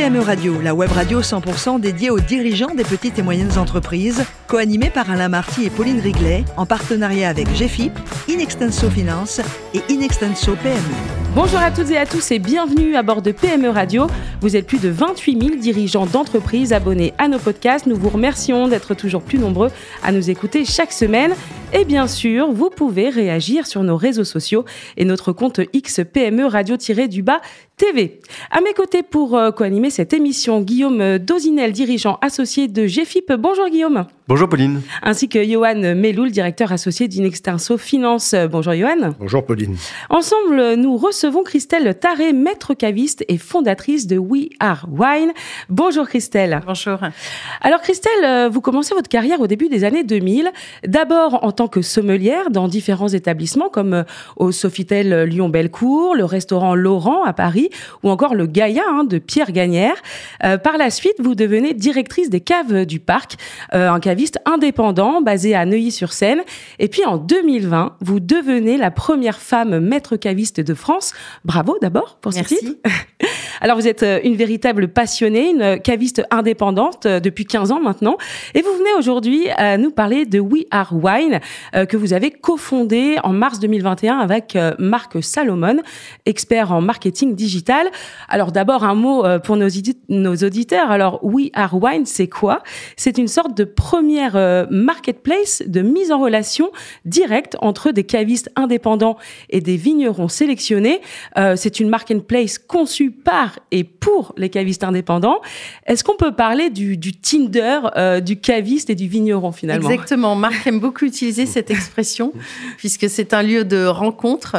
PME Radio, la web radio 100% dédiée aux dirigeants des petites et moyennes entreprises, co-animée par Alain Marty et Pauline Riglet, en partenariat avec GFIP, Inextenso Finance et Inextenso PME. Bonjour à toutes et à tous et bienvenue à bord de PME Radio. Vous êtes plus de 28 000 dirigeants d'entreprises abonnés à nos podcasts. Nous vous remercions d'être toujours plus nombreux à nous écouter chaque semaine. Et bien sûr, vous pouvez réagir sur nos réseaux sociaux et notre compte X PME Radio-du-bas TV. À mes côtés pour co-animer cette émission, Guillaume Dozinel, dirigeant associé de GFIP. Bonjour Guillaume. Bonjour Pauline. Ainsi que Johan Meloul, directeur associé d'Inextenso Finance. Bonjour Johan. Bonjour Pauline. Ensemble, nous recevons Christelle Taré, maître caviste et fondatrice de We Are Wine. Bonjour Christelle. Bonjour. Alors Christelle, vous commencez votre carrière au début des années 2000, d'abord en tant que sommelière dans différents établissements comme au Sofitel Lyon-Bellecour, le restaurant Laurent à Paris ou encore le Gaïa de Pierre Gagnère. Par la suite, vous devenez directrice des caves du Parc, un caviste indépendant basé à Neuilly-sur-Seine. Et puis en 2020, vous devenez la première femme maître caviste de France. Bravo d'abord pour ce titre. Alors vous êtes une véritable passionnée, une caviste indépendante depuis 15 ans maintenant. Et vous venez aujourd'hui nous parler de We Are Wine que vous avez cofondé en mars 2021 avec Marc Salomon, expert en marketing digital. Alors d'abord un mot pour nos auditeurs. Alors We Are Wine, c'est quoi ? C'est une sorte de première marketplace de mise en relation directe entre des cavistes indépendants et des vignerons sélectionnés. C'est une marketplace conçue par et pour les cavistes indépendants. Est-ce qu'on peut parler du Tinder du caviste et du vigneron finalement ? Exactement. Marc aime beaucoup utiliser cette expression puisque c'est un lieu de rencontre.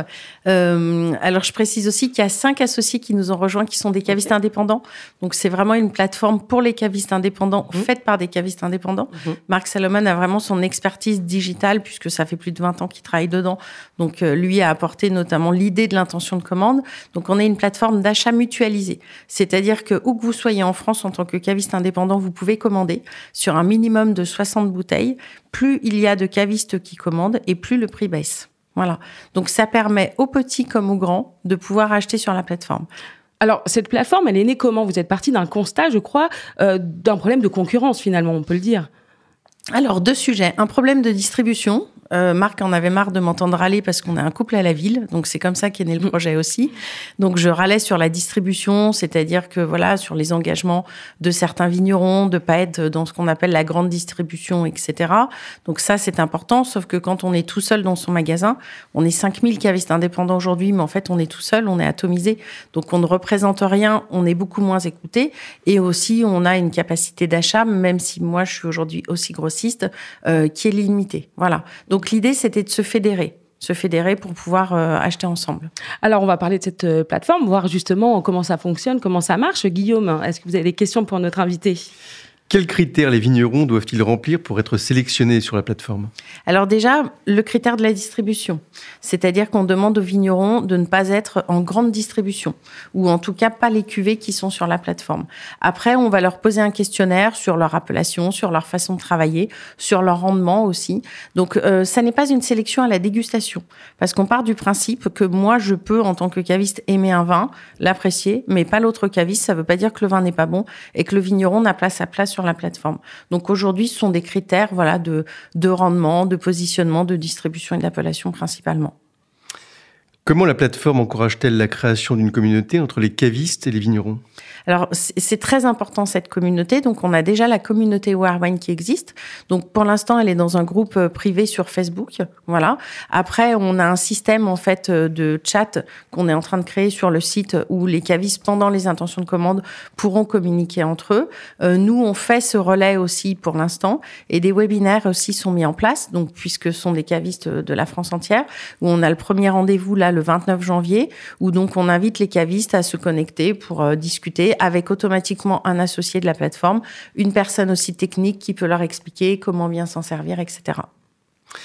Alors je précise aussi qu'il y a 5 associés qui nous ont rejoints qui sont des cavistes indépendants. Donc c'est vraiment une plateforme pour les cavistes indépendants faite par des cavistes indépendants. Marc Salomon a vraiment son expertise digitale puisque ça fait plus de 20 ans qu'il travaille dedans. Donc lui a apporté notamment l'idée de l'intention de commande. Donc on est une plateforme d'achat mutualisé. C'est-à-dire que où que vous soyez en France en tant que caviste indépendant, vous pouvez commander sur un minimum de 60 bouteilles. Plus il y a de cavistes qui commandent et plus le prix baisse. Voilà. Donc ça permet aux petits comme aux grands de pouvoir acheter sur la plateforme. Alors, cette plateforme, elle est née comment ? Vous êtes parti d'un constat, je crois, d'un problème de concurrence, finalement, on peut le dire. Alors, 2 sujets. Un problème de distribution. Marc en avait marre de m'entendre râler parce qu'on a un couple à la ville. Donc, c'est comme ça qu'est né le projet aussi. Donc, je râlais sur la distribution, c'est-à-dire que, voilà, sur les engagements de certains vignerons, de pas être dans ce qu'on appelle la grande distribution, etc. Donc, ça, c'est important. Sauf que quand on est tout seul dans son magasin, on est 5000 cavistes indépendants aujourd'hui, mais en fait, on est tout seul, on est atomisé. Donc, on ne représente rien, on est beaucoup moins écouté. Et aussi, on a une capacité d'achat, même si moi, je suis aujourd'hui aussi grossiste, qui est limitée. Voilà. Donc, l'idée, c'était de se fédérer pour pouvoir acheter ensemble. Alors, on va parler de cette plateforme, voir justement comment ça fonctionne, comment ça marche. Guillaume, est-ce que vous avez des questions pour notre invité ? Quels critères les vignerons doivent-ils remplir pour être sélectionnés sur la plateforme ? Alors déjà, le critère de la distribution. C'est-à-dire qu'on demande aux vignerons de ne pas être en grande distribution, ou en tout cas pas les cuvées qui sont sur la plateforme. Après, on va leur poser un questionnaire sur leur appellation, sur leur façon de travailler, sur leur rendement aussi. Donc, ça n'est pas une sélection à la dégustation, parce qu'on part du principe que moi, je peux, en tant que caviste, aimer un vin, l'apprécier, mais pas l'autre caviste. Ça ne veut pas dire que le vin n'est pas bon et que le vigneron n'a pas sa place sur la plateforme. Donc aujourd'hui, ce sont des critères de rendement, de positionnement, de distribution et d'appellation principalement. Comment la plateforme encourage-t-elle la création d'une communauté entre les cavistes et les vignerons ? Alors, c'est très important cette communauté. Donc, on a déjà la communauté We Are Wine qui existe. Donc, pour l'instant, elle est dans un groupe privé sur Facebook. Voilà. Après, on a un système, en fait, de chat qu'on est en train de créer sur le site où les cavistes, pendant les intentions de commande, pourront communiquer entre eux. Nous, on fait ce relais aussi pour l'instant. Et des webinaires aussi sont mis en place. Donc, puisque ce sont des cavistes de la France entière, où on a le premier rendez-vous, là, le 29 janvier, où donc on invite les cavistes à se connecter pour discuter avec automatiquement un associé de la plateforme, une personne aussi technique qui peut leur expliquer comment bien s'en servir, etc.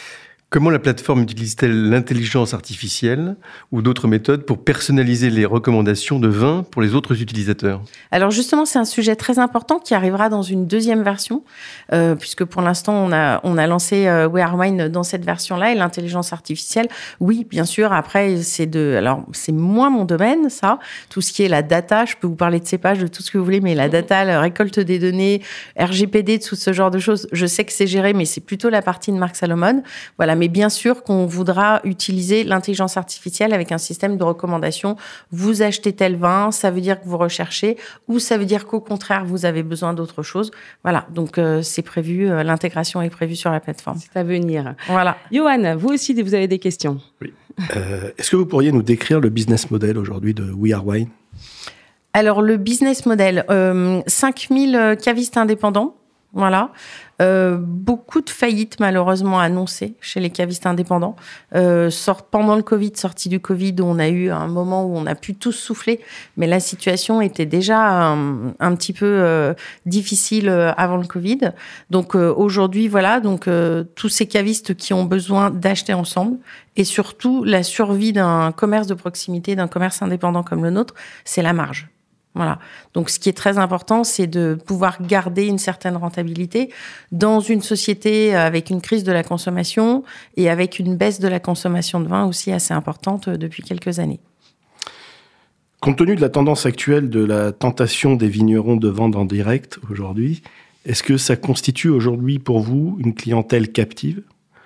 Comment la plateforme utilise-t-elle l'intelligence artificielle ou d'autres méthodes pour personnaliser les recommandations de vin pour les autres utilisateurs ? Alors justement, c'est un sujet très important qui arrivera dans une deuxième version, puisque pour l'instant, on a lancé We Are Wine dans cette version-là, et l'intelligence artificielle, oui, bien sûr. Après, alors c'est moins mon domaine, ça. Tout ce qui est la data, je peux vous parler de cépage, de tout ce que vous voulez, mais la data, la récolte des données, RGPD, tout ce genre de choses, je sais que c'est géré, mais c'est plutôt la partie de Marc Salomon. Voilà, mais bien sûr qu'on voudra utiliser l'intelligence artificielle avec un système de recommandation. Vous achetez tel vin, ça veut dire que vous recherchez, ou ça veut dire qu'au contraire, vous avez besoin d'autre chose. Voilà, donc c'est prévu, l'intégration est prévue sur la plateforme. C'est à venir. Voilà. Johan, vous aussi, vous avez des questions. Oui. Est-ce que vous pourriez nous décrire le business model aujourd'hui de We Are Wine ? Alors, le business model, 5000 cavistes indépendants. Voilà. Beaucoup de faillites malheureusement annoncées chez les cavistes indépendants. Pendant le Covid, sortie du Covid, où on a eu un moment où on a pu tous souffler, mais la situation était déjà un petit peu difficile avant le Covid. Donc aujourd'hui, voilà, donc tous ces cavistes qui ont besoin d'acheter ensemble, et surtout la survie d'un commerce de proximité, d'un commerce indépendant comme le nôtre, c'est la marge. Voilà. Donc, ce qui est très important, c'est de pouvoir garder une certaine rentabilité dans une société avec une crise de la consommation et avec une baisse de la consommation de vin aussi assez importante depuis quelques années. Compte tenu de la tendance actuelle de la tentation des vignerons de vendre en direct aujourd'hui, est-ce que ça constitue aujourd'hui pour vous une clientèle captive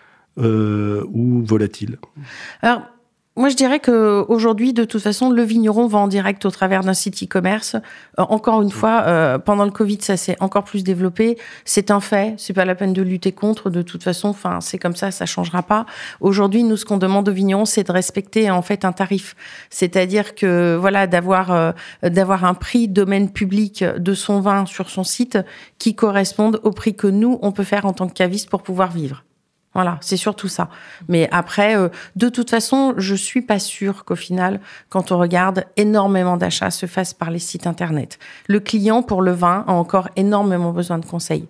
ou volatile ? Alors, moi, je dirais qu'aujourd'hui, de toute façon, le vigneron vend en direct au travers d'un site e-commerce. Encore une fois, pendant le Covid, ça s'est encore plus développé. C'est un fait. C'est pas la peine de lutter contre. De toute façon, enfin, c'est comme ça changera pas. Aujourd'hui, nous, ce qu'on demande aux vignerons, c'est de respecter, en fait, un tarif. C'est-à-dire que, voilà, d'avoir un prix domaine public de son vin sur son site qui corresponde au prix que nous, on peut faire en tant que caviste pour pouvoir vivre. Voilà, c'est surtout ça. Mais après, de toute façon, je suis pas sûre qu'au final, quand on regarde, énormément d'achats se fassent par les sites Internet. Le client, pour le vin, a encore énormément besoin de conseils.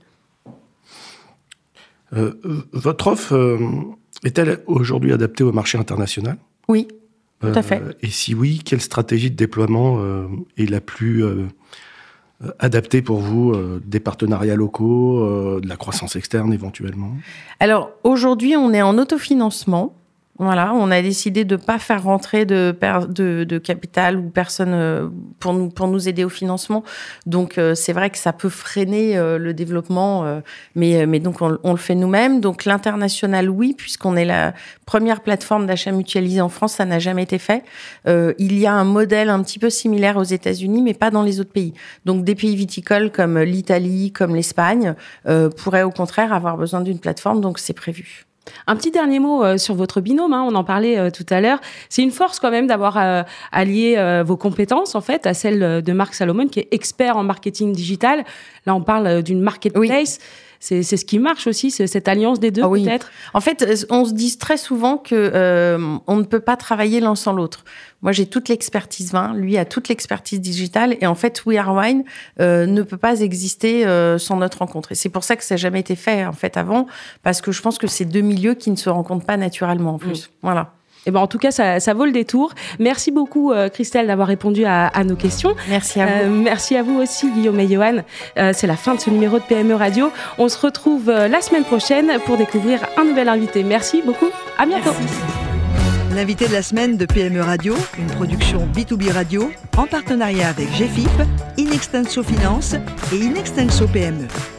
Votre offre est-elle aujourd'hui adaptée au marché international ? Oui, tout à fait. Et si oui, quelle stratégie de déploiement est la plus adapté pour vous, des partenariats locaux, de la croissance externe éventuellement ? Alors aujourd'hui, on est en autofinancement. Voilà, on a décidé de pas faire rentrer de capital ou personne pour nous aider au financement. Donc c'est vrai que ça peut freiner le développement, mais donc on le fait nous-mêmes. Donc l'international, oui, puisqu'on est la première plateforme d'achat mutualisé en France, ça n'a jamais été fait. Il y a un modèle un petit peu similaire aux États-Unis, mais pas dans les autres pays. Donc des pays viticoles comme l'Italie, comme l'Espagne, pourraient au contraire avoir besoin d'une plateforme. Donc c'est prévu. Un petit dernier mot sur votre binôme, on en parlait tout à l'heure. C'est une force quand même d'avoir allié vos compétences en fait à celles de Marc Salomon qui est expert en marketing digital. Là, on parle d'une marketplace. Oui. C'est ce qui marche aussi, cette alliance des deux peut-être. En fait, on se dit très souvent que on ne peut pas travailler l'un sans l'autre. Moi, j'ai toute l'expertise vin, lui a toute l'expertise digitale, et en fait, We Are Wine ne peut pas exister sans notre rencontre. Et c'est pour ça que ça n'a jamais été fait en fait avant, parce que je pense que c'est deux milieux qui ne se rencontrent pas naturellement en plus. Voilà. Et en tout cas, ça vaut le détour. Merci beaucoup, Christelle, d'avoir répondu à nos questions. Merci à vous. Merci à vous aussi, Guillaume et Johan. C'est la fin de ce numéro de PME Radio. On se retrouve la semaine prochaine pour découvrir un nouvel invité. Merci beaucoup. À bientôt. Merci. L'invité de la semaine de PME Radio, une production B2B Radio, en partenariat avec GFIP, Inextenso Finance et Inextenso PME.